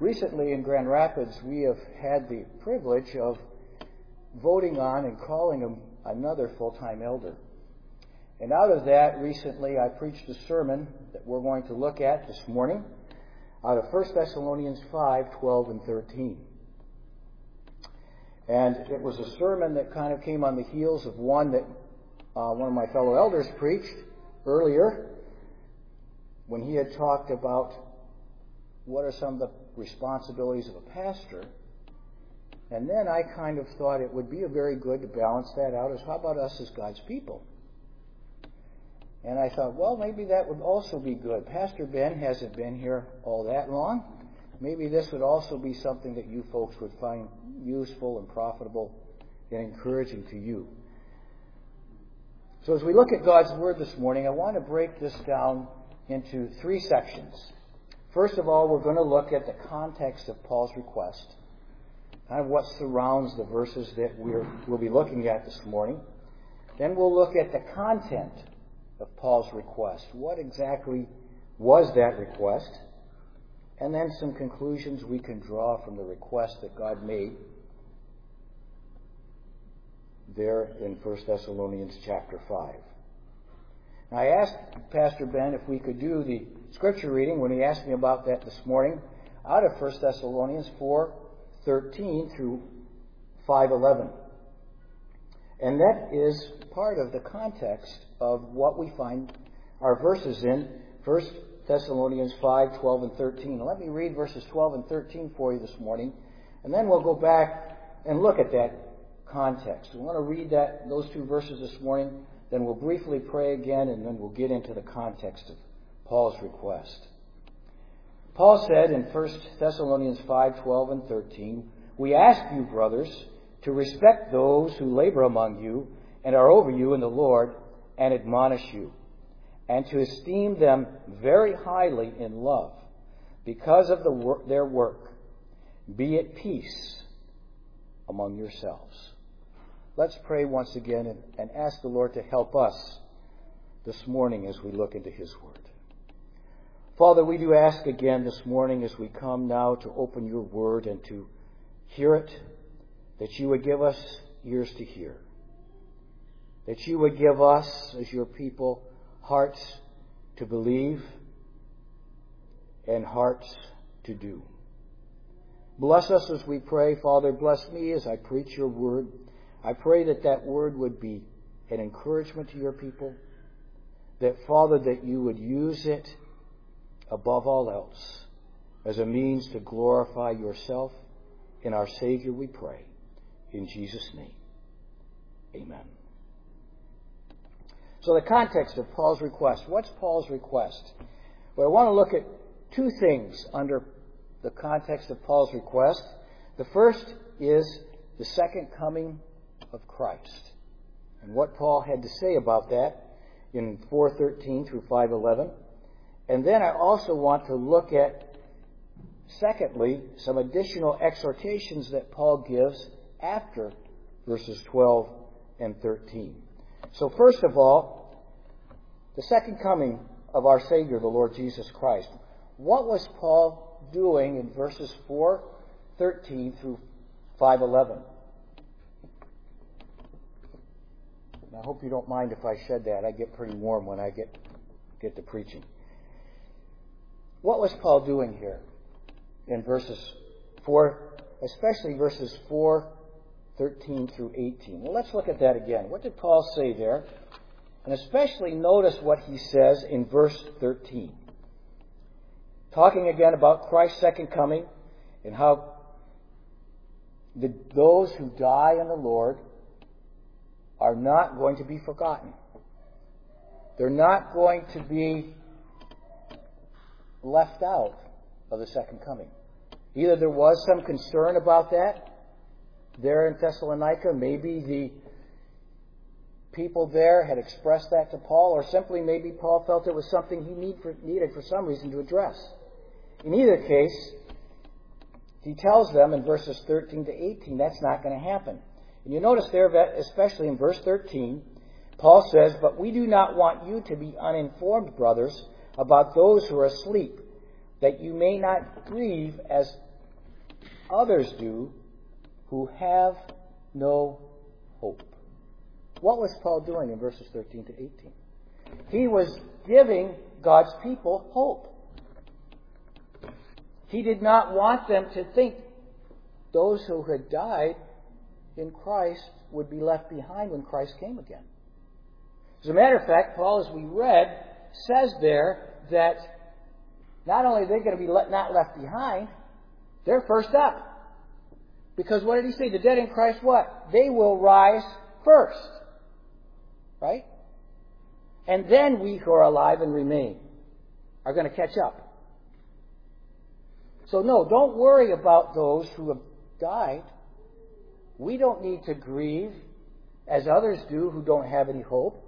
Recently in Grand Rapids, we have had the privilege of voting on and calling him another full-time elder. And out of that, recently I preached a sermon that we're going to look at this morning out of 1 Thessalonians 5, 12 and 13. And it was a sermon that kind of came on the heels of one that one of my fellow elders preached earlier when he had talked about what are some of the responsibilities of a pastor. And then I kind of thought it would be very good to balance that out as how about us as God's people? And I thought, well, maybe that would also be good. Pastor Ben hasn't been here all that long. Maybe this would also be something that you folks would find useful and profitable and encouraging to you. So as we look at God's Word this morning, I want to break this down into three sections. First of all, we're going to look at the context of Paul's request, kind of what surrounds the verses that we'll be looking at this morning. Then we'll look at the content of Paul's request. What exactly was that request? And then some conclusions we can draw from the request that God made there in 1 Thessalonians chapter 5. Now, I asked Pastor Ben if we could do the scripture reading when he asked me about that this morning out of 1 Thessalonians 4:13 through 5:11. And that is part of the context of what we find our verses in 1 Thessalonians 5, 12, and 13. Now, let me read verses 12 and 13 for you this morning, and then we'll go back and look at that context. We want to read those two verses this morning, then we'll briefly pray again, and then we'll get into the context of Paul's request. Paul said in 1 Thessalonians 5, 12, and 13, "We ask you, brothers, to respect those who labor among you and are over you in the Lord and admonish you, and to esteem them very highly in love because of their work. Be at peace among yourselves." Let's pray once again and ask the Lord to help us this morning as we look into His Word. Father, we do ask again this morning as we come now to open your Word and to hear it, that you would give us ears to hear. That you would give us, as your people, hearts to believe and hearts to do. Bless us as we pray, Father. Bless me as I preach your word. I pray that that word would be an encouragement to your people. That, Father, that you would use it above all else as a means to glorify yourself in our Savior, we pray. In Jesus' name, amen. So the context of Paul's request. What's Paul's request? Well, I want to look at two things under the context of Paul's request. The first is the second coming of Christ, and what Paul had to say about that in 4:13 through 5:11. And then I also want to look at, secondly, some additional exhortations that Paul gives after verses 12 and 13. So first of all, the second coming of our Savior, the Lord Jesus Christ. What was Paul doing in verses 4:13 through 5:11? I hope you don't mind if I shed that. I get pretty warm when I get to preaching. What was Paul doing here in verses 4, especially verses 4:13 through 18? Well, let's look at that again. What did Paul say there? And especially notice what he says in verse 13. Talking again about Christ's second coming and how those who die in the Lord are not going to be forgotten. They're not going to be left out of the second coming. Either there was some concern about that there in Thessalonica, maybe the people there had expressed that to Paul, or simply maybe Paul felt it was something he needed for some reason to address. In either case, he tells them in verses 13 to 18 that's not going to happen. And you notice there, especially in verse 13, Paul says, "But we do not want you to be uninformed, brothers, about those who are asleep, that you may not grieve as others do who have no hope. What was Paul doing in verses 13 to 18? He was giving God's people hope. He did not want them to think those who had died in Christ would be left behind when Christ came again. As a matter of fact, Paul, as we read, says there that not only are they going to be not left behind, they're first up. Because what did he say? The dead in Christ what? They will rise first. Right? And then we who are alive and remain are going to catch up. So no, don't worry about those who have died. We don't need to grieve as others do who don't have any hope.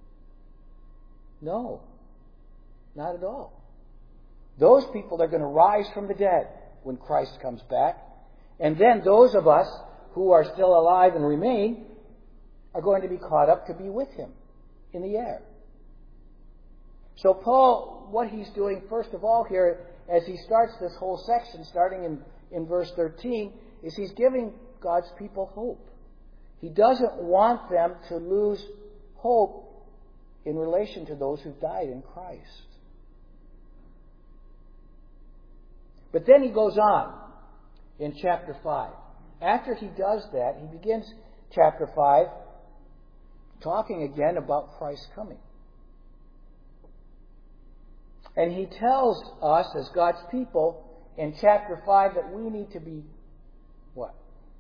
No, not at all. Those people are going to rise from the dead when Christ comes back. And then those of us who are still alive and remain are going to be caught up to be with Him in the air. So Paul, what he's doing first of all here, as he starts this whole section, starting in verse 13, is he's giving God's people hope. He doesn't want them to lose hope in relation to those who died in Christ. But then he goes on in chapter 5. After he does that, he begins chapter 5 talking again about Christ's coming. And he tells us as God's people in chapter 5 that we need to be what?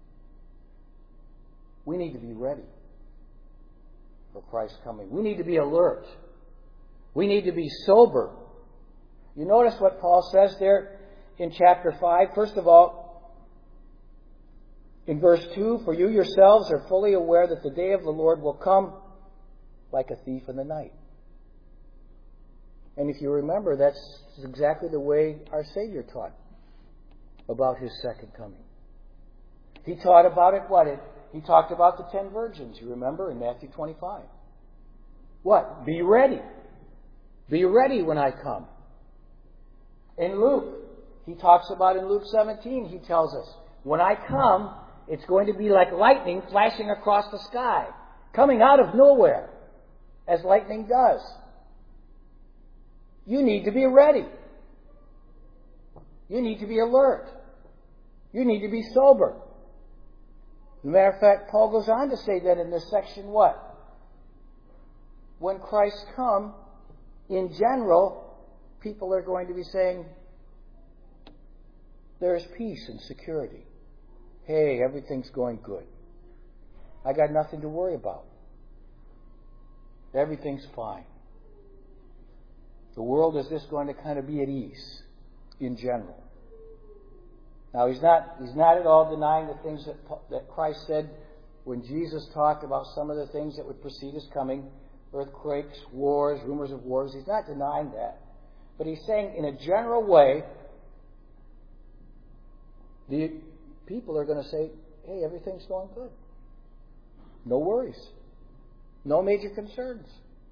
We need to be ready for Christ's coming. We need to be alert. We need to be sober. You notice what Paul says there in chapter 5. First of all, in verse 2, for you yourselves are fully aware that the day of the Lord will come like a thief in the night. And if you remember, that's exactly the way our Savior taught about His second coming. He taught about it, He talked about the 10 virgins, you remember, in Matthew 25. What? Be ready. Be ready when I come. In Luke, he talks about in Luke 17, he tells us, when I come, it's going to be like lightning flashing across the sky, coming out of nowhere, as lightning does. You need to be ready. You need to be alert. You need to be sober. As a matter of fact, Paul goes on to say that in this section what? When Christ comes, in general, people are going to be saying, there's peace and security. Hey, everything's going good. I got nothing to worry about. Everything's fine. The world is just going to kind of be at ease in general. Now, he's not at all denying the things that Christ said when Jesus talked about some of the things that would precede His coming, earthquakes, wars, rumors of wars. He's not denying that. But he's saying in a general way, the people are going to say, hey, everything's going good. No worries. No major concerns.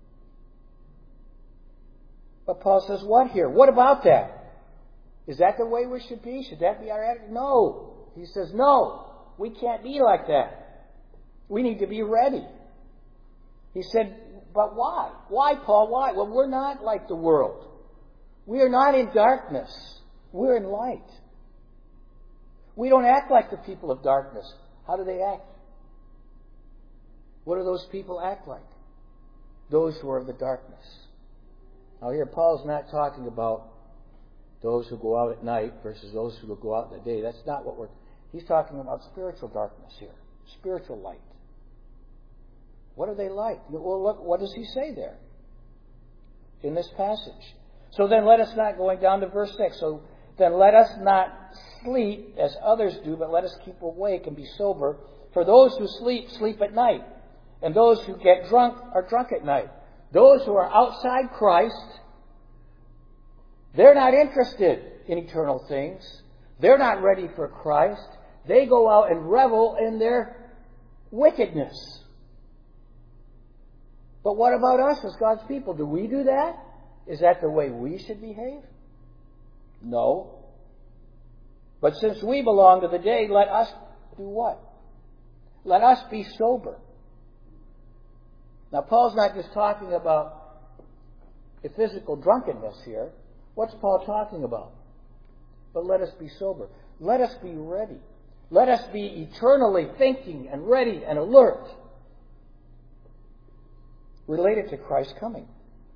But Paul says, what here? What about that? Is that the way we should be? Should that be our attitude? No. He says, no. We can't be like that. We need to be ready. He said, but why? Why, Paul? Why? Well, we're not like the world. We are not in darkness. We're in light. We don't act like the people of darkness. How do they act? What do those people act like? Those who are of the darkness. Now here, Paul's not talking about those who go out at night versus those who will go out in the day. That's not what he's talking about spiritual darkness here. Spiritual light. What are they like? Well, look, what does he say there in this passage? So then let us not, going down to verse 6, so then let us not sleep as others do, but let us keep awake and be sober. For those who sleep, sleep at night. And those who get drunk are drunk at night. Those who are outside Christ, they're not interested in eternal things. They're not ready for Christ. They go out and revel in their wickedness. But what about us as God's people? Do we do that? Is that the way we should behave? No. But since we belong to the day, let us do what? Let us be sober. Now, Paul's not just talking about a physical drunkenness here. What's Paul talking about? But let us be sober. Let us be ready. Let us be eternally thinking and ready and alert, related to Christ's coming.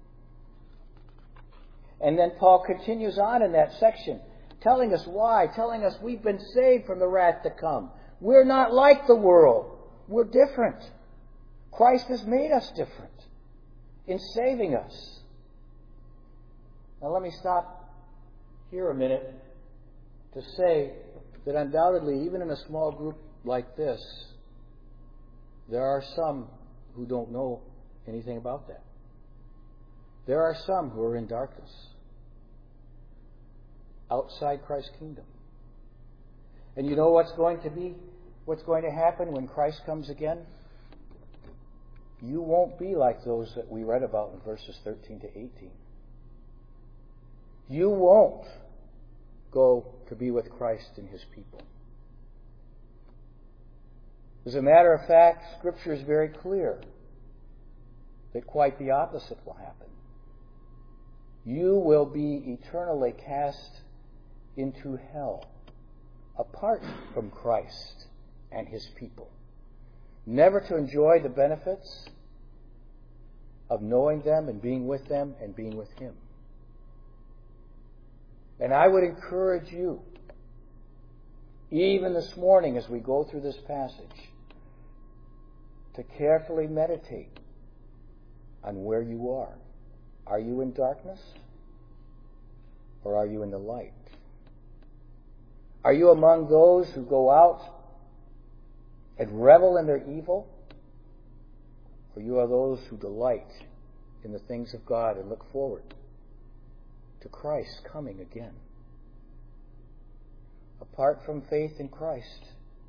And then Paul continues on in that section, telling us why, telling us we've been saved from the wrath to come. We're not like the world. We're different. Christ has made us different in saving us. Now let me stop here a minute to say that undoubtedly, even in a small group like this, there are some who don't know anything about that. There are some who are in darkness, outside Christ's kingdom. And you know what's going to happen when Christ comes again? You won't be like those that we read about in verses 13 to 18. You won't go to be with Christ and His people. As a matter of fact, Scripture is very clear that quite the opposite will happen. You will be eternally cast into hell, apart from Christ and His people, never to enjoy the benefits of knowing them and being with them and being with Him. And I would encourage you, even this morning as we go through this passage, to carefully meditate on where you are. Are you in darkness? Or are you in the light? Are you among those who go out and revel in their evil? Or you are those who delight in the things of God and look forward to Christ coming again? Apart from faith in Christ,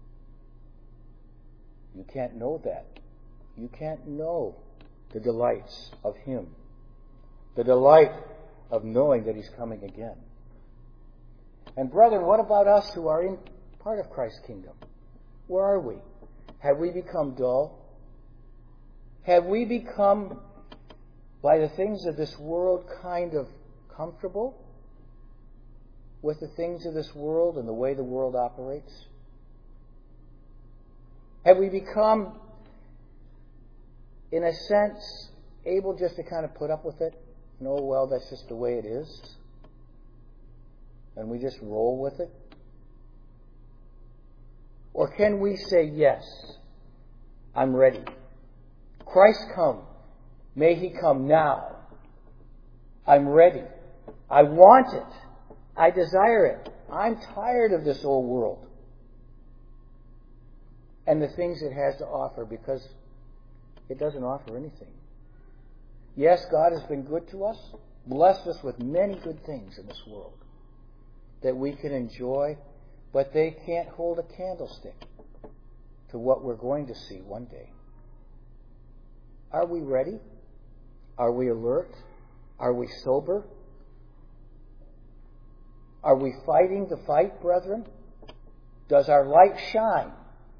you can't know that. You can't know the delights of Him, the delight of knowing that He's coming again. And brethren, what about us who are in part of Christ's kingdom? Where are we? Have we become dull? Have we become, by the things of this world, kind of comfortable with the things of this world and the way the world operates? Have we become, in a sense, able just to kind of put up with it? No, well, that's just the way it is. And we just roll with it? Or can we say, yes, I'm ready. Christ come. May He come now. I'm ready. I want it. I desire it. I'm tired of this old world and the things it has to offer, because it doesn't offer anything. Yes, God has been good to us, blessed us with many good things in this world that we can enjoy, but they can't hold a candlestick to what we're going to see one day. Are we ready? Are we alert? Are we sober? Are we fighting the fight, brethren? Does our light shine?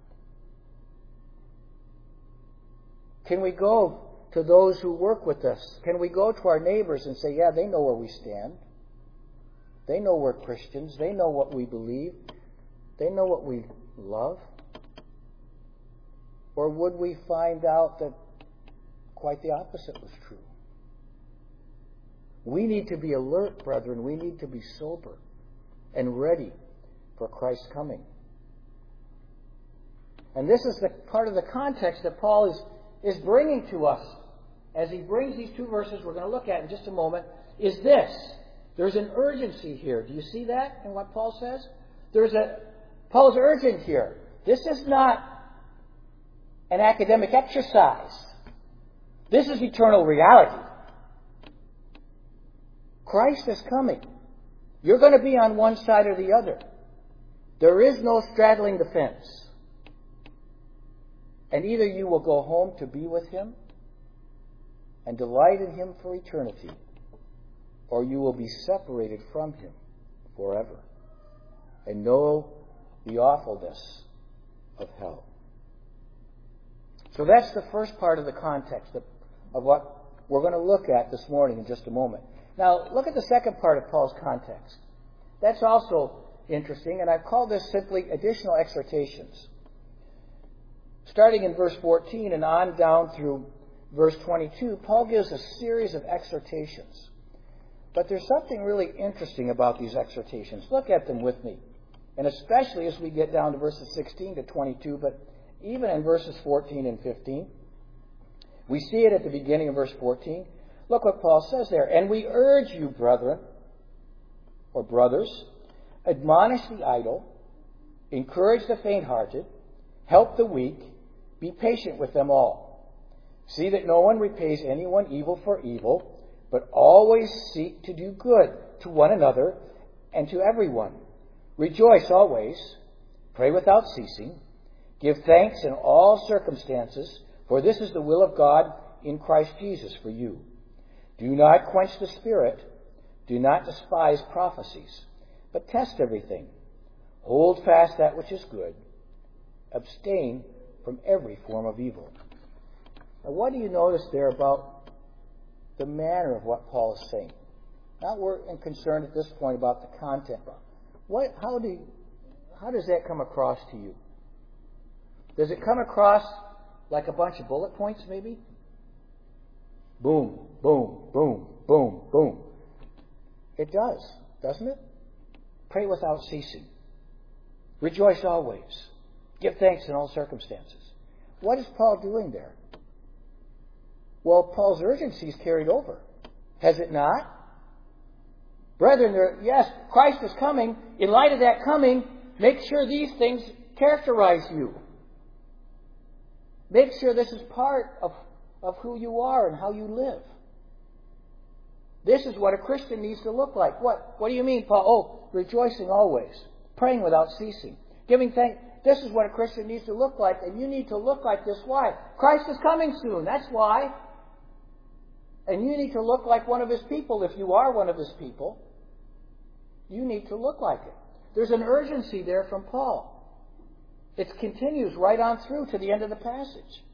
Can we go to those who work with us? Can we go to our neighbors and say, yeah, they know where we stand. They know we're Christians. They know what we believe. They know what we love. Or would we find out that quite the opposite was true? We need to be alert, brethren. We need to be sober and ready for Christ's coming. And this is the part of the context that Paul is bringing to us as he brings these two verses we're going to look at in just a moment, is this. There's an urgency here. Do you see that in what Paul says? Paul's urgent here. This is not an academic exercise. This is eternal reality. Christ is coming. You're going to be on one side or the other. There is no straddling the fence. And either you will go home to be with Him and delight in Him for eternity, or you will be separated from Him forever. and know the awfulness of hell. So that's the first part of the context of what we're going to look at this morning in just a moment. Now, look at the second part of Paul's context. That's also interesting, and I've called this simply additional exhortations. Starting in verse 14 and on down through verse 22, Paul gives a series of exhortations. But there's something really interesting about these exhortations. Look at them with me. And especially as we get down to verses 16 to 22, but even in verses 14 and 15. We see it at the beginning of verse 14. Look what Paul says there. And we urge you, brethren, or brothers, admonish the idle, encourage the faint-hearted, help the weak, be patient with them all. See that no one repays anyone evil for evil, but always seek to do good to one another and to everyone. Rejoice always, pray without ceasing, give thanks in all circumstances, for this is the will of God in Christ Jesus for you. Do not quench the Spirit, do not despise prophecies, but test everything. Hold fast that which is good. Abstain from every form of evil. Now, what do you notice there about the manner of what Paul is saying? Not we're concerned at this point about the content. How does that come across to you? Does it come across like a bunch of bullet points, maybe? Boom, boom, boom, boom, boom. It does, doesn't it? Pray without ceasing. Rejoice always. Give thanks in all circumstances. What is Paul doing there? Well, Paul's urgency is carried over. Has it not? Brethren, yes, Christ is coming. In light of that coming, make sure these things characterize you. Make sure this is part of who you are and how you live. This is what a Christian needs to look like. What do you mean, Paul? Oh, rejoicing always. Praying without ceasing. Giving thanks. This is what a Christian needs to look like, and you need to look like this. Why? Christ is coming soon. That's why. And you need to look like one of His people. If you are one of His people, you need to look like it. There's an urgency there from Paul. It continues right on through to the end of the passage.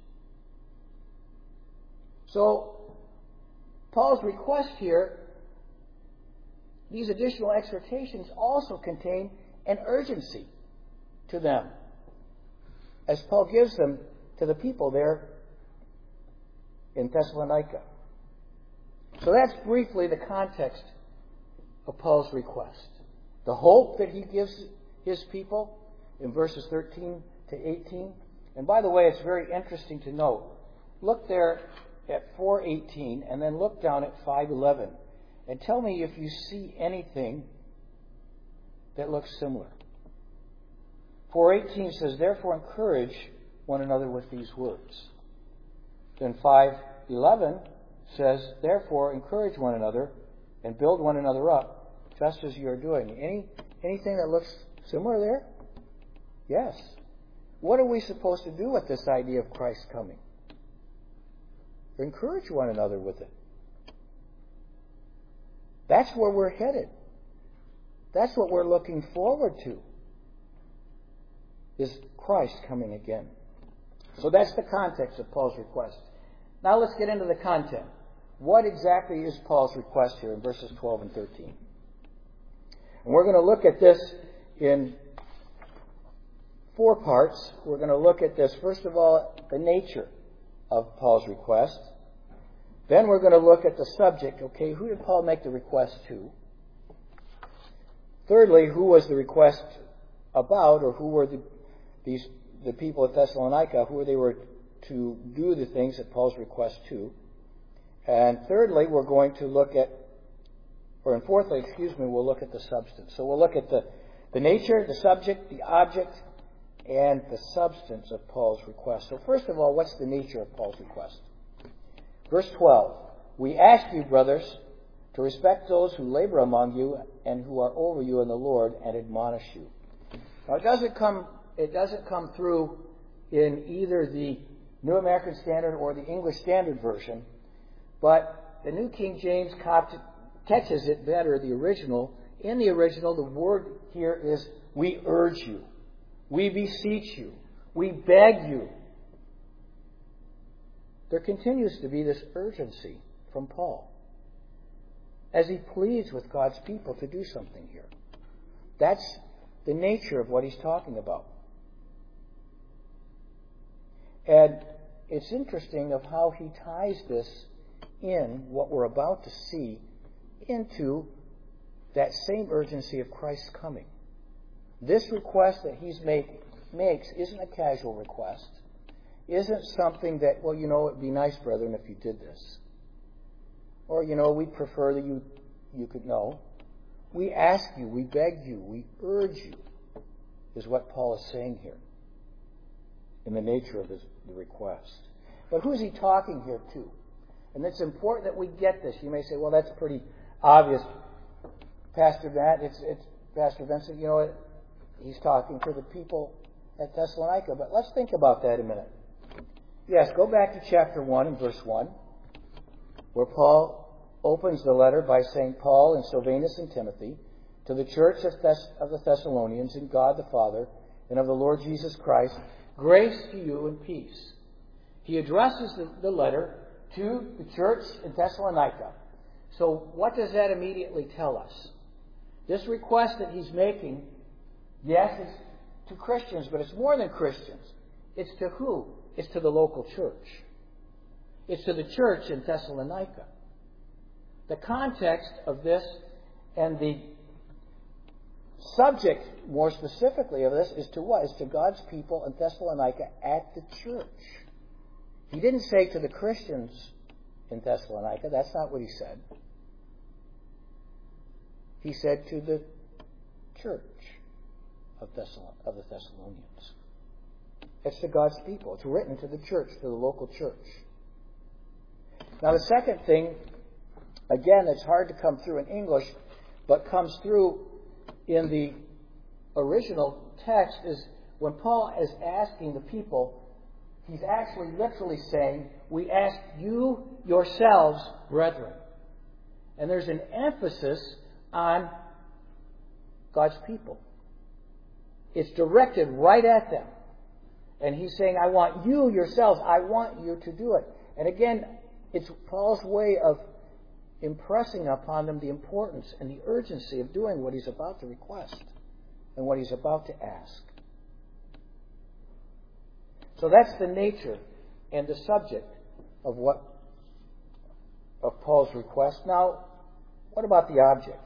So, Paul's request here, these additional exhortations also contain an urgency to them, as Paul gives them to the people there in Thessalonica. So that's briefly the context of Paul's request. The hope that he gives his people in verses 13 to 18. And by the way, it's very interesting to note. Look there at 4:18 and then look down at 5:11 and tell me if you see anything that looks similar. 4:18 says, therefore encourage one another with these words. Then 5:11 says, therefore encourage one another and build one another up, just as you are doing. Anything that looks similar there? Yes. What are we supposed to do with this idea of Christ coming? Encourage one another with it. That's where we're headed. That's what we're looking forward to, is Christ coming again. So that's the context of Paul's request. Now let's get into the content. What exactly is Paul's request here in verses 12 and 13? And we're going to look at this in 4 parts. We're going to look at this, first of all, the nature of Paul's request. Then we're going to look at the subject. Okay, who did Paul make the request to? Thirdly, who was the request about, or who were the people at Thessalonica, who they were to do the things that Paul's request to. And thirdly, we're going to look at, fourthly, we'll look at the substance. So we'll look at the nature, the subject, the object, and the substance of Paul's request. So first of all, what's the nature of Paul's request? Verse 12, we ask you, brothers, to respect those who labor among you and who are over you in the Lord and admonish you. Now it doesn't come through in either the New American Standard or the English Standard Version, but the New King James catches it better, the original. In the original, the word here is, we urge you, we beseech you, we beg you. There continues to be this urgency from Paul as he pleads with God's people to do something here. That's the nature of what he's talking about. And it's interesting of how he ties this in, what we're about to see, into that same urgency of Christ's coming. This request that he makes isn't a casual request. Isn't something that, well, it'd be nice, brethren, if you did this. Or, we'd prefer that you could know. We ask you, we beg you, we urge you, is what Paul is saying here in the nature of the request. But who's he talking here to? And it's important that we get this. You may say, well, that's pretty obvious, Pastor Matt. It's Pastor Vincent. He's talking to the people at Thessalonica. But let's think about that a minute. Yes, go back to chapter 1 and verse 1, where Paul opens the letter by saying, Paul and Silvanus and Timothy, to the church of the Thessalonians, in God the Father and of the Lord Jesus Christ, grace to you and peace. He addresses the letter to the church in Thessalonica. So what does that immediately tell us? This request that he's making, yes, is to Christians, but it's more than Christians. It's to who? It's to the local church. It's to the church in Thessalonica. The context of this and the subject, more specifically, of this is to what? Is to God's people in Thessalonica at the church. He didn't say to the Christians in Thessalonica. That's not what he said. He said to the church of the Thessalonians. It's to God's people. It's written to the church, to the local church. Now the second thing, again, it's hard to come through in English, but comes through in the original text, is when Paul is asking the people, he's actually literally saying, we ask you yourselves, brethren. And there's an emphasis on God's people. It's directed right at them. And he's saying, I want you yourselves, I want you to do it. And again, it's Paul's way of impressing upon them the importance and the urgency of doing what he's about to request and what he's about to ask. So that's the nature and the subject of Paul's request. Now, what about the object?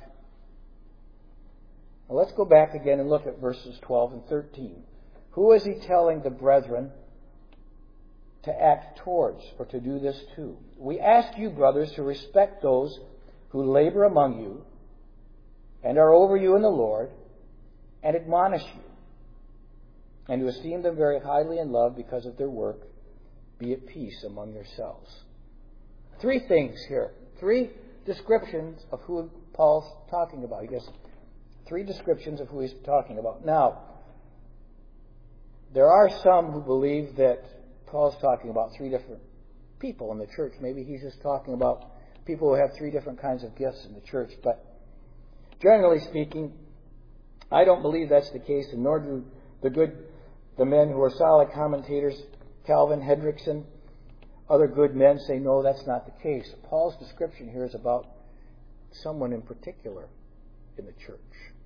Now let's go back again and look at verses 12 and 13. Who is he telling the brethren to act towards or to do this to? We ask you, brothers, to respect those who labor among you and are over you in the Lord and admonish you, and to esteem them very highly in love because of their work. Be at peace among yourselves. Three things here. Three descriptions of who Paul's talking about. He gives three descriptions of who he's talking about. Now, there are some who believe that Paul's talking about three different people in the church. Maybe he's just talking about people who have three different kinds of gifts in the church. But generally speaking, I don't believe that's the case, and nor do the men who are solid commentators, Calvin, Hendrickson, other good men say, no, that's not the case. Paul's description here is about someone in particular in the church.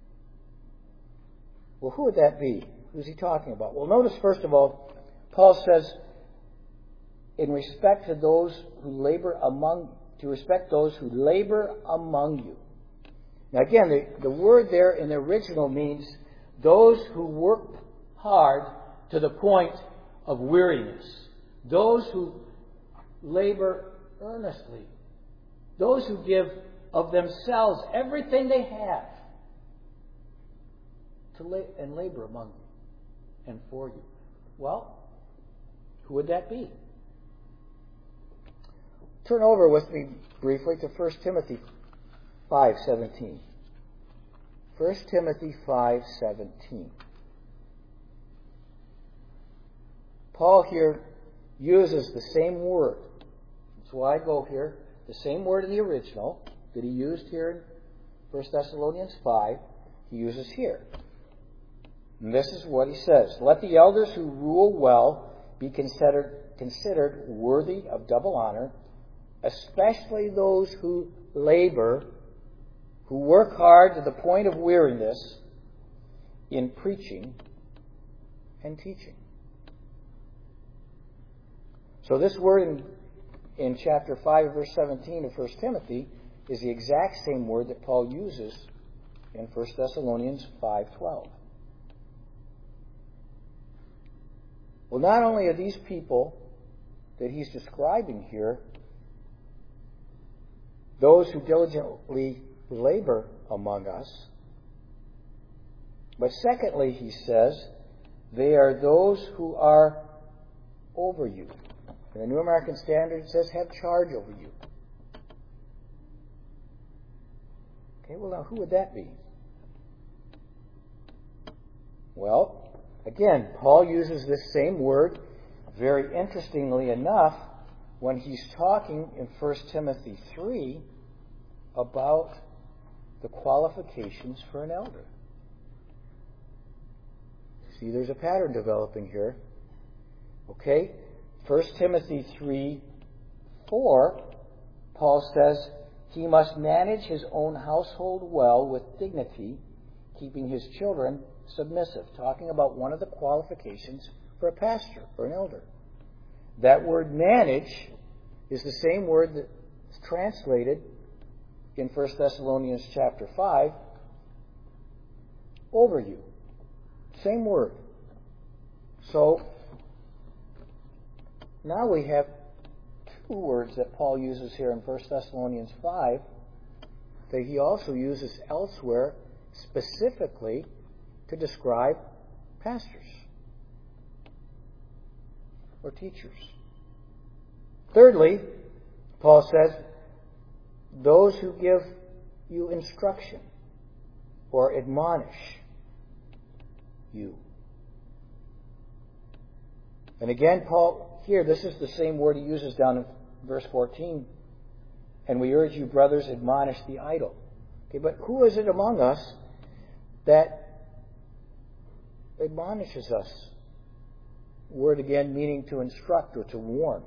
Well, who would that be? Who's he talking about? Well, notice first of all, Paul says, in respect to those who labor among you. Now again, the word there in the original means those who work hard to the point of weariness. Those who labor earnestly. Those who give of themselves everything they have and labor among you and for you. Well, who would that be? Turn over with me briefly to 1 Timothy 5:17. 1 Timothy 5:17. Paul here uses the same word. That's why I go here. The same word in the original that he used here in 1 Thessalonians 5. he uses here. And this is what he says. Let the elders who rule well be considered worthy of double honor, especially those who labor, who work hard to the point of weariness in preaching and teaching. So this word in chapter 5, verse 17 of 1 Timothy is the exact same word that Paul uses in 1 Thessalonians 5:12. Well, not only are these people that he's describing here those who diligently labor among us, but secondly, he says, they are those who are over you. And the New American Standard says, have charge over you. Okay, well now, who would that be? Well, again, Paul uses this same word, very interestingly enough, when he's talking in 1 Timothy 3 about the qualifications for an elder. See, there's a pattern developing here. Okay? 1 Timothy 3:4, Paul says, he must manage his own household well with dignity, keeping his children submissive. Talking about one of the qualifications for a pastor or an elder. That word manage is the same word that's translated in 1 Thessalonians chapter 5, over you. Same word. So, now we have two words that Paul uses here in 1 Thessalonians 5 that he also uses elsewhere specifically to describe pastors or teachers. Thirdly, Paul says, those who give you instruction or admonish you. And again, Paul, here, this is the same word he uses down in verse 14. And we urge you, brothers, admonish the idle. Okay, but who is it among us that admonishes us? Word again meaning to instruct or to warn.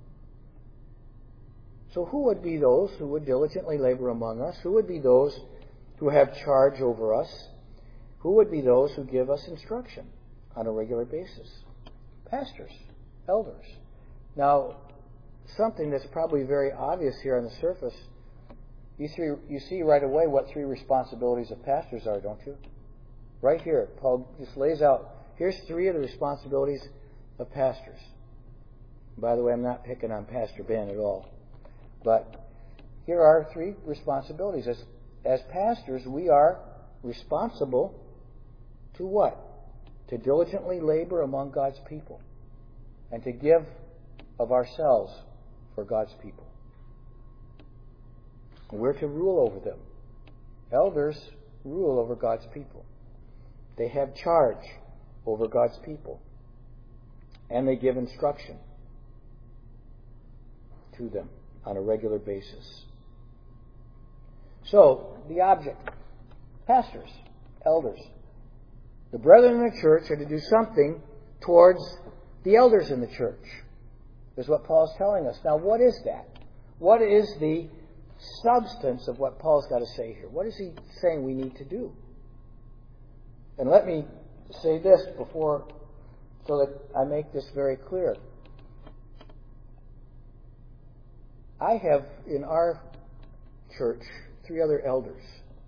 So who would be those who would diligently labor among us? Who would be those who have charge over us? Who would be those who give us instruction on a regular basis? Pastors, elders. Now, something that's probably very obvious here on the surface, you see right away what three responsibilities of pastors are, don't you? Right here, Paul just lays out, here's three of the responsibilities of pastors. By the way, I'm not picking on Pastor Ben at all. But here are three responsibilities. As pastors, we are responsible to what? To diligently labor among God's people and to give of ourselves for God's people. We're to rule over them. Elders rule over God's people. They have charge over God's people. And they give instruction to them on a regular basis. So, the object, pastors, elders. The brethren in the church are to do something towards the elders in the church, is what Paul's telling us. Now, what is that? What is the substance of what Paul's got to say here? What is he saying we need to do? And let me say this before, so that I make this very clear. I have in our church 3 other elders.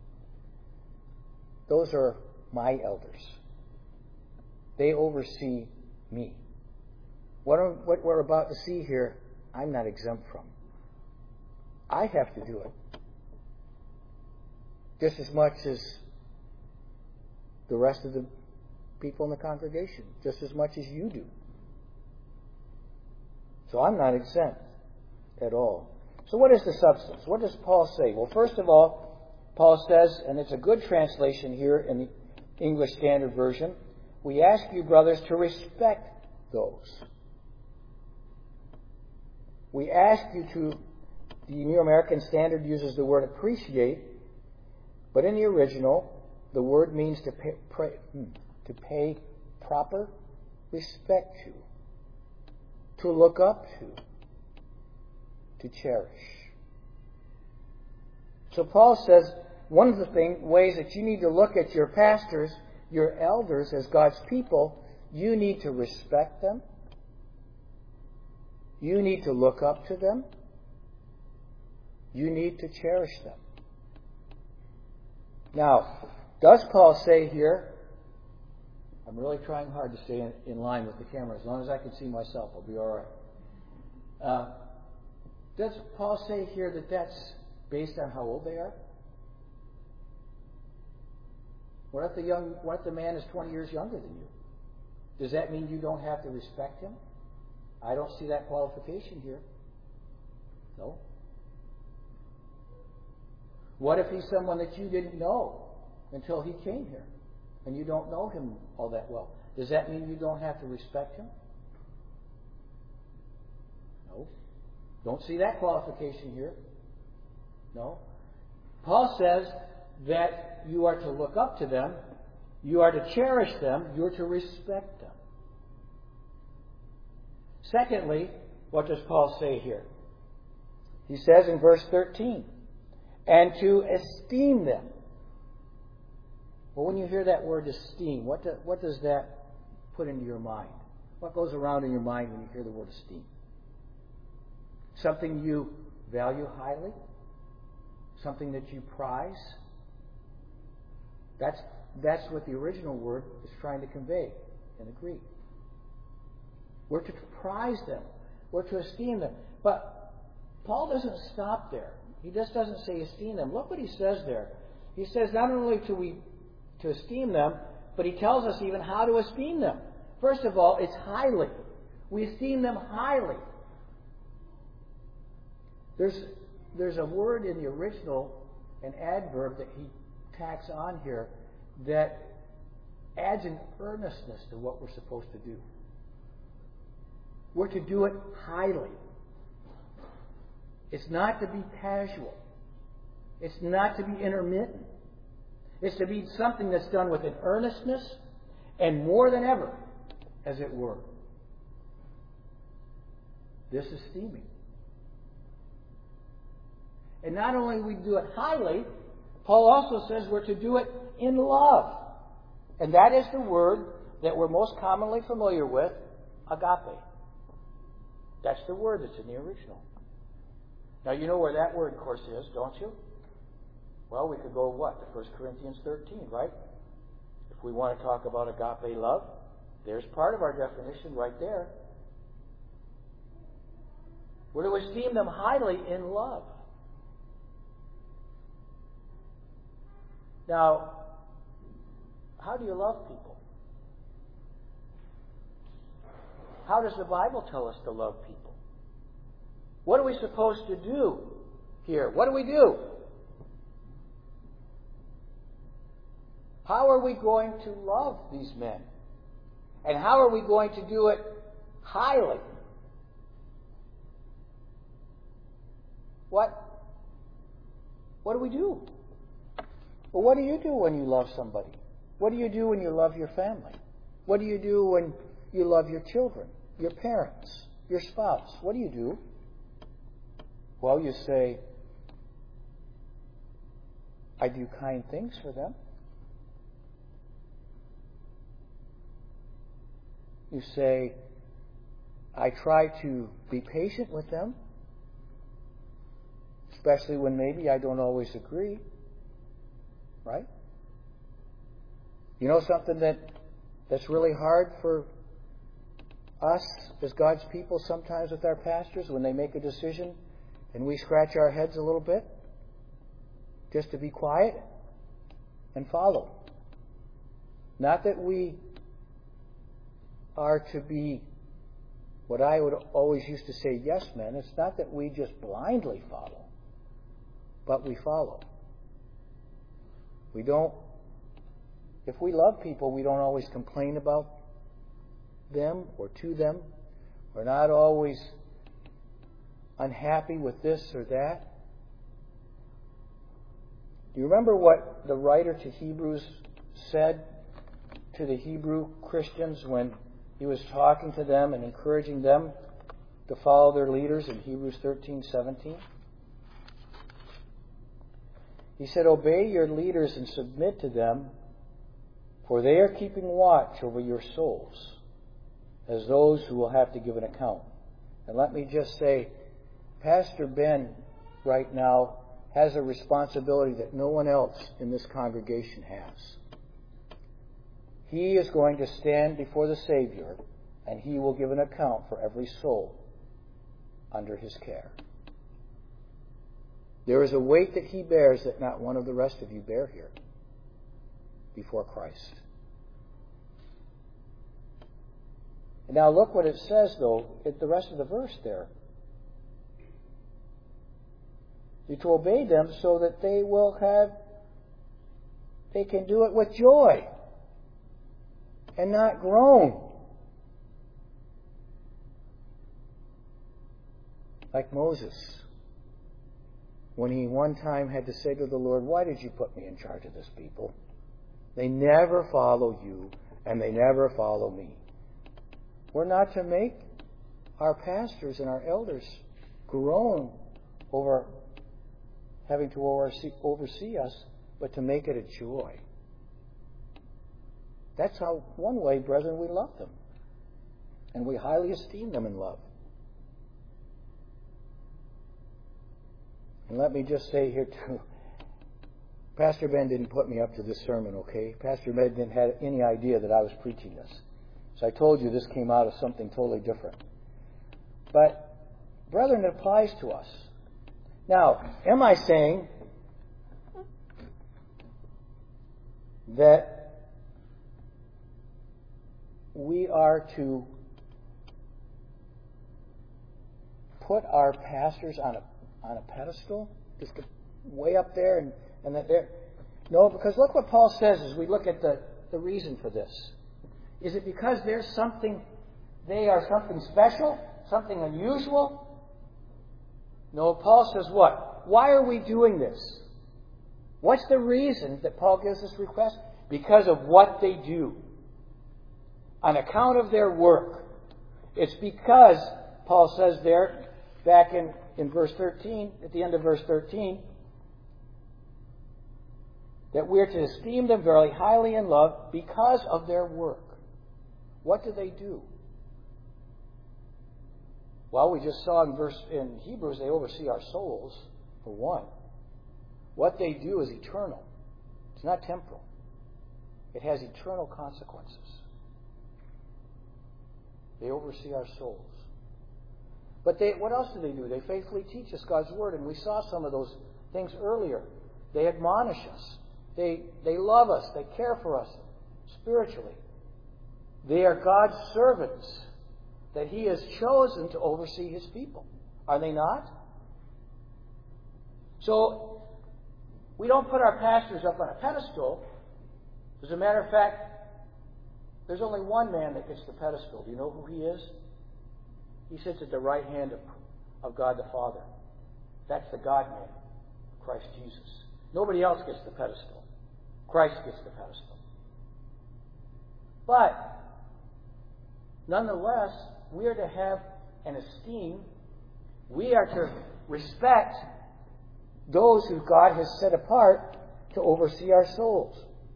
Those are my elders. They oversee me. What we're about to see here, I'm not exempt from. I have to do it. Just as much as the rest of the people in the congregation. Just as much as you do. So I'm not exempt at all. So what is the substance? What does Paul say? Well, first of all, Paul says, and it's a good translation here in the English Standard Version, we ask you, brothers, to respect those. We ask you to, the New American Standard uses the word appreciate, but in the original, the word means to pay proper respect to look up to cherish. So Paul says one of the ways that you need to look at your pastors, your elders as God's people, you need to respect them. You need to look up to them. You need to cherish them. Now, does Paul say here, I'm really trying hard to stay in line with the camera. As long as I can see myself, I'll be all right. Does Paul say here that that's based on how old they are? What if the man is 20 years younger than you? Does that mean you don't have to respect him? I don't see that qualification here. No. What if he's someone that you didn't know until he came here, and you don't know him all that well? Does that mean you don't have to respect him? No. Don't see that qualification here. No. Paul says that you are to look up to them, you are to cherish them, you are to respect them. Secondly, what does Paul say here? He says in verse 13, and to esteem them. Well, when you hear that word esteem, what does that put into your mind? What goes around in your mind when you hear the word esteem? Something you value highly? Something that you prize? That's what the original word is trying to convey in the Greek. We're to prize them. We're to esteem them. But Paul doesn't stop there. He just doesn't say esteem them. Look what he says there. He says not only to esteem them, but he tells us even how to esteem them. First of all, it's highly. We esteem them highly. There's a word in the original, an adverb that he tacks on here that adds an earnestness to what we're supposed to do. We're to do it highly. It's not to be casual. It's not to be intermittent. It's to be something that's done with an earnestness and more than ever, as it were. This esteeming. And not only we do it highly, Paul also says we're to do it in love. And that is the word that we're most commonly familiar with, agape. That's the word that's in the original. Now, you know where that word, of course, is, don't you? Well, we could go, to 1 Corinthians 13, right? If we want to talk about agape love, there's part of our definition right there. We're to esteem them highly in love. Now, how do you love people? How does the Bible tell us to love people? What are we supposed to do here? What do we do? How are we going to love these men? And how are we going to do it highly? What do we do? Well, what do you do when you love somebody? What do you do when you love your family? What do you do when you love your children, your parents, your spouse? What do you do? Well, you say, I do kind things for them. You say, I try to be patient with them, especially when maybe I don't always agree. Right? You know something that's really hard for us as God's people sometimes with our pastors when they make a decision and we scratch our heads a little bit? Just to be quiet and follow. Not that we are to be what I would always used to say, yes men. It's not that we just blindly follow, but we follow. We don't, if we love people, we don't always complain about them or to them. We're not always unhappy with this or that. Do you remember what the writer to Hebrews said to the Hebrew Christians when he was talking to them and encouraging them to follow their leaders in Hebrews 13:17? He said, "Obey your leaders and submit to them, for they are keeping watch over your souls as those who will have to give an account." And let me just say, Pastor Ben right now has a responsibility that no one else in this congregation has. He is going to stand before the Savior, and he will give an account for every soul under his care. There is a weight that he bears that not one of the rest of you bear here before Christ. And now look what it says, though, at the rest of the verse there. You're to obey them so that they can do it with joy and not groan. Like Moses, when he one time had to say to the Lord, "Why did you put me in charge of this people? They never follow you, and they never follow me." We're not to make our pastors and our elders groan over having to oversee us, but to make it a joy. That's how, one way, brethren, we love them. And we highly esteem them in love. And let me just say here, too, Pastor Ben didn't put me up to this sermon, okay? Pastor Ben didn't have any idea that I was preaching this. So I told you this came out of something totally different. But, brethren, it applies to us. Now, am I saying that we are to put our pastors on a pedestal, just way up there, and that they're... No, because look what Paul says as we look at the reason for this. Is it because they are something special, something unusual? No, Paul says what? Why are we doing this? What's the reason that Paul gives this request? Because of what they do. On account of their work. It's because, Paul says there, back in verse 13, at the end of verse 13, that we're to esteem them very highly in love because of their work. What do they do? Well, we just saw in Hebrews, they oversee our souls, for one. What they do is eternal. It's not temporal. It has eternal consequences. They oversee our souls. But what else do they do? They faithfully teach us God's Word, and we saw some of those things earlier. They admonish us. They love us. They care for us spiritually. They are God's servants that He has chosen to oversee His people. Are they not? So, we don't put our pastors up on a pedestal. As a matter of fact, there's only one man that gets the pedestal. Do you know who he is? He sits at the right hand of God the Father. That's the God-man, Christ Jesus. Nobody else gets the pedestal. Christ gets the pedestal. But, nonetheless, we are to have an esteem. We are to respect those who God has set apart to oversee our souls.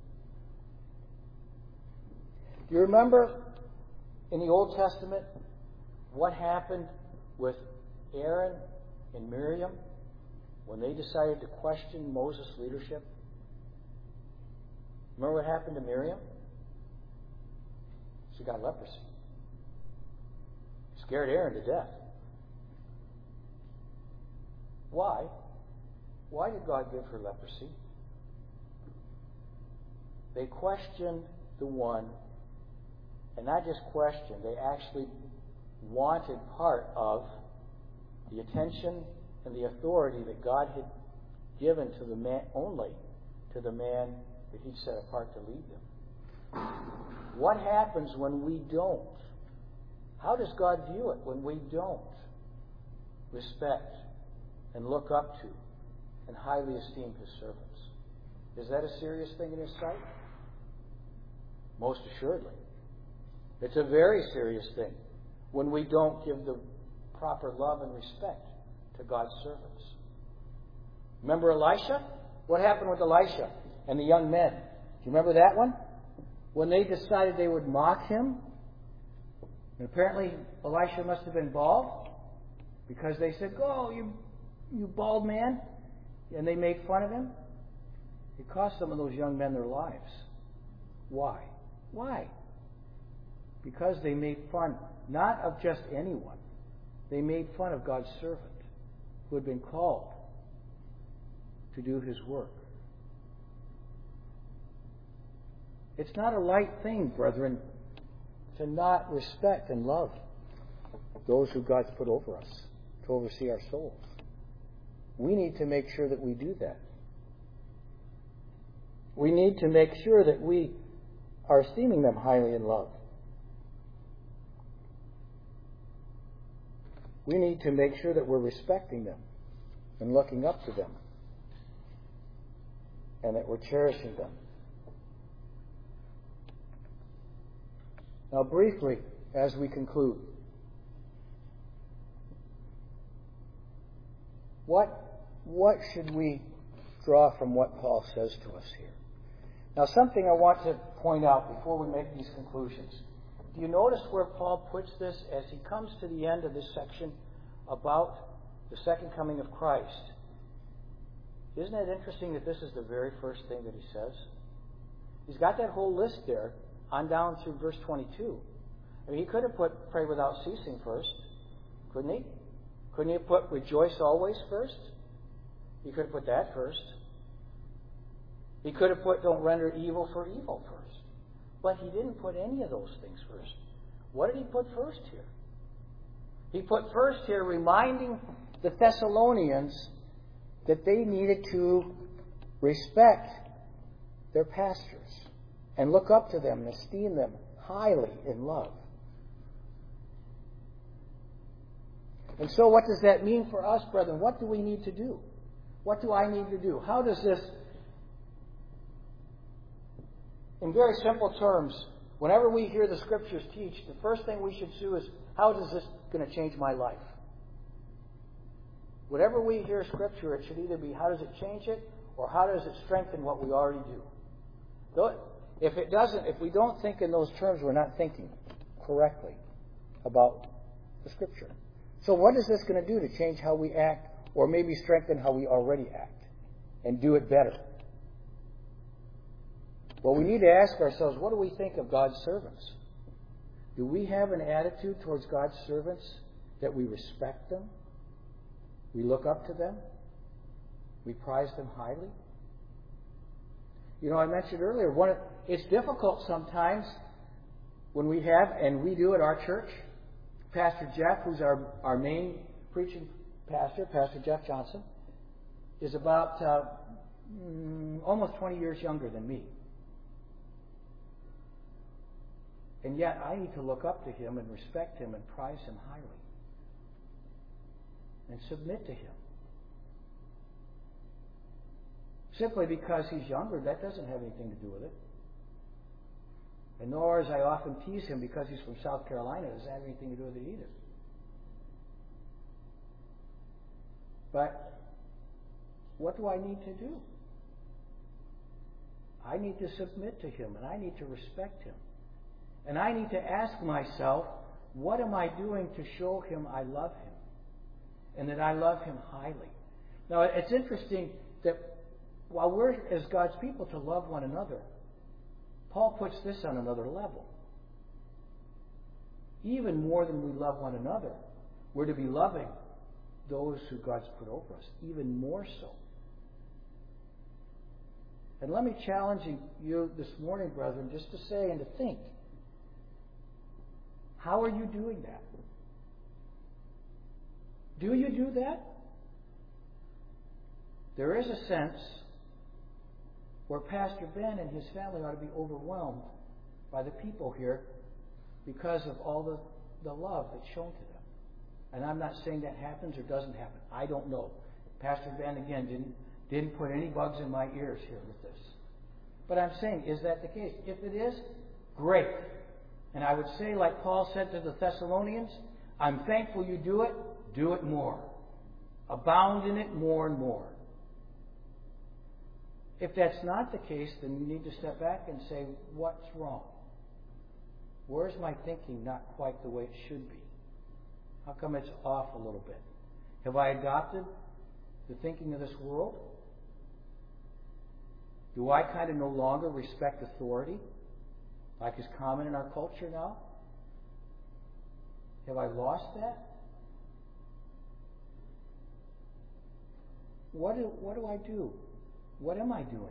Do you remember in the Old Testament what happened with Aaron and Miriam when they decided to question Moses' leadership? Remember what happened to Miriam? She got leprosy. Scared Aaron to death. Why? Why did God give her leprosy? They questioned the one, and not just questioned, they actually wanted part of the attention and the authority that God had given to the man, only to the man that He'd set apart to lead them. What happens when we don't? How does God view it when we don't respect and look up to and highly esteem His servants? Is that a serious thing in His sight? Most assuredly. It's a very serious thing when we don't give the proper love and respect to God's servants. Remember Elisha? What happened with Elisha and the young men? Do you remember that one? When they decided they would mock him, and apparently Elisha must have been bald, because they said, "Go, you bald man," and they made fun of him. It cost some of those young men their lives. Why? Why? Because they made fun, not of just anyone. They made fun of God's servant who had been called to do His work. It's not a light thing, brethren, to not respect and love those who God's put over us, to oversee our souls. We need to make sure that we do that. We need to make sure that we are esteeming them highly in love. We need to make sure that we're respecting them and looking up to them, and that we're cherishing them. Now, briefly, as we conclude, what should we draw from what Paul says to us here? Now, something I want to point out before we make these conclusions. Do you notice where Paul puts this as he comes to the end of this section about the second coming of Christ? Isn't it interesting that this is the very first thing that he says? He's got that whole list there on down through verse 22. I mean, he could have put pray without ceasing first, couldn't he? Couldn't he have put rejoice always first? He could have put that first. He could have put don't render evil for evil first. But he didn't put any of those things first. What did he put first here? He put first here reminding the Thessalonians that they needed to respect their pastors and look up to them and esteem them highly in love. And so what does that mean for us, brethren? What do we need to do? What do I need to do? How does this, in very simple terms, whenever we hear the Scriptures teach, the first thing we should do is, how is this going to change my life? Whatever we hear Scripture, it should either be, how does it change it, or how does it strengthen what we already do? If it doesn't, if we don't think in those terms, we're not thinking correctly about the Scripture. So what is this going to do to change how we act, or maybe strengthen how we already act, and do it better? Well, we need to ask ourselves, what do we think of God's servants? Do we have an attitude towards God's servants that we respect them? We look up to them? We prize them highly? You know, I mentioned earlier, it's difficult sometimes when we have, and we do at our church. Pastor Jeff, who's our main preaching pastor, Pastor Jeff Johnson, is about almost 20 years younger than me. And yet I need to look up to him and respect him and prize him highly and submit to him. Simply because he's younger, that doesn't have anything to do with it. And nor, as I often tease him, because he's from South Carolina, does that have anything to do with it either. But what do I need to do? I need to submit to him, and I need to respect him. And I need to ask myself, what am I doing to show him I love him? And that I love him highly. Now, it's interesting that while we're, as God's people, to love one another, Paul puts this on another level. Even more than we love one another, we're to be loving those who God's put over us, even more so. And let me challenge you this morning, brethren, just to say and to think, how are you doing that? Do you do that? There is a sense where Pastor Ben and his family ought to be overwhelmed by the people here because of all the love that's shown to them. And I'm not saying that happens or doesn't happen. I don't know. Pastor Ben, again, Didn't put any bugs in my ears here with this. But I'm saying, is that the case? If it is, great. And I would say, like Paul said to the Thessalonians, I'm thankful you do it more. Abound in it more and more. If that's not the case, then you need to step back and say, what's wrong? Where's my thinking not quite the way it should be? How come it's off a little bit? Have I adopted the thinking of this world? Do I kind of no longer respect authority, like is common in our culture now? Have I lost that? What do I do? What am I doing?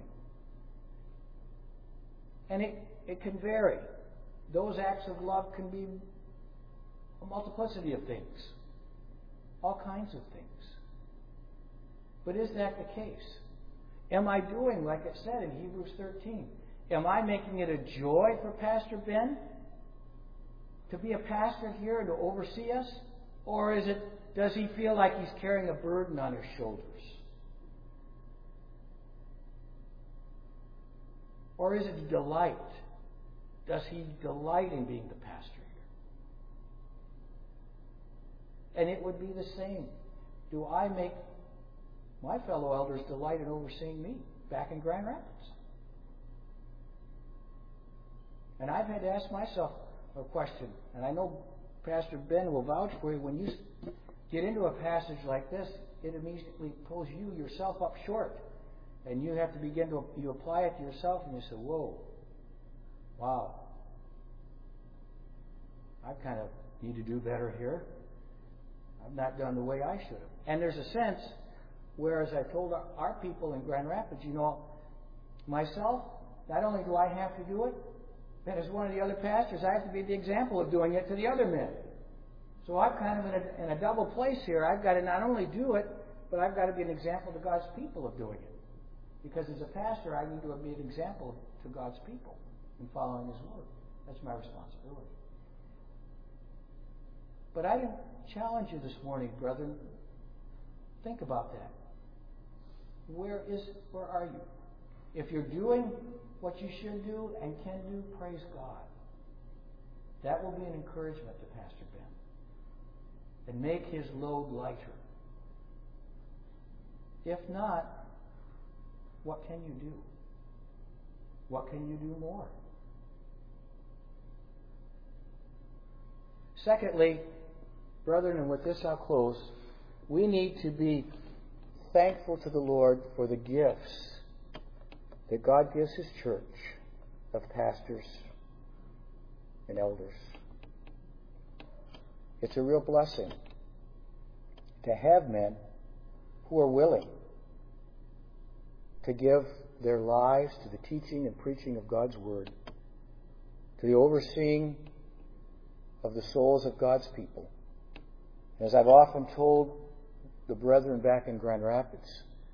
And it can vary. Those acts of love can be a multiplicity of things. All kinds of things. But is that the case? Am I doing, like it said in Hebrews 13, am I making it a joy for Pastor Ben to be a pastor here and to oversee us? Or does he feel like he's carrying a burden on his shoulders? Or is it a delight? Does he delight in being the pastor here? And it would be the same. Do I make my fellow elders delight in overseeing me back in Grand Rapids? And I've had to ask myself a question, and I know Pastor Ben will vouch for you. When you get into a passage like this, it immediately pulls you yourself up short. And you have to you apply it to yourself, and you say, whoa, wow, I kind of need to do better here. I've not done the way I should have. And there's a sense, whereas I told our people in Grand Rapids, myself, not only do I have to do it, but as one of the other pastors, I have to be the example of doing it to the other men. So I'm kind of in a double place here. I've got to not only do it, but I've got to be an example to God's people of doing it. Because as a pastor, I need to be an example to God's people in following His Word. That's my responsibility. But I challenge you this morning, brethren, think about that. Where are you? If you're doing what you should do and can do, praise God. That will be an encouragement to Pastor Ben. And make his load lighter. If not, what can you do? What can you do more? Secondly, brethren, and with this I'll close, we need to be thankful to the Lord for the gifts that God gives His church of pastors and elders. It's a real blessing to have men who are willing to give their lives to the teaching and preaching of God's Word, to the overseeing of the souls of God's people. As I've often told the brethren back in Grand Rapids,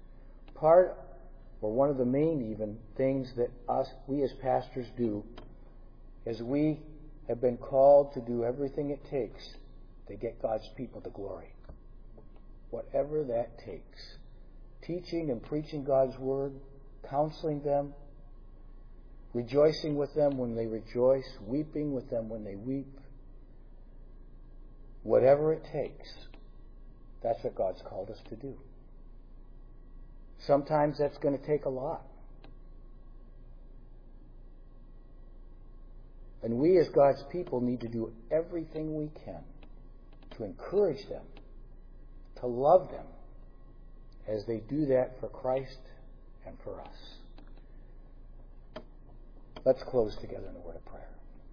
one of the main even things that we as pastors do is we have been called to do everything it takes to get God's people to glory. Whatever that takes. Teaching and preaching God's Word, counseling them, rejoicing with them when they rejoice, weeping with them when they weep. Whatever it takes, that's what God's called us to do. Sometimes that's going to take a lot. And we as God's people need to do everything we can to encourage them, to love them, as they do that for Christ and for us. Let's close together in a word of prayer.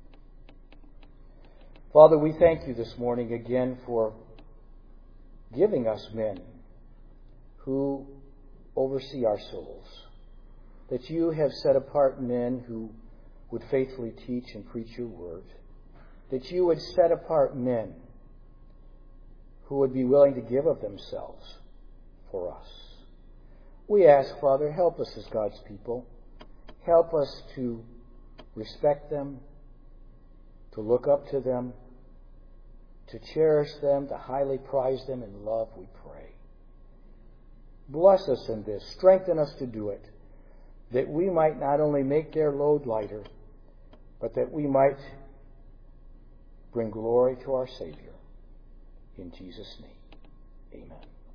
Father, we thank You this morning again for giving us men who oversee our souls. That You have set apart men who would faithfully teach and preach Your Word. That You would set apart men who would be willing to give of themselves for us. We ask, Father, help us as God's people. Help us to respect them, to look up to them, to cherish them, to highly prize them in love, we pray. Bless us in this. Strengthen us to do it, that we might not only make their load lighter, but that we might bring glory to our Savior. In Jesus' name, amen.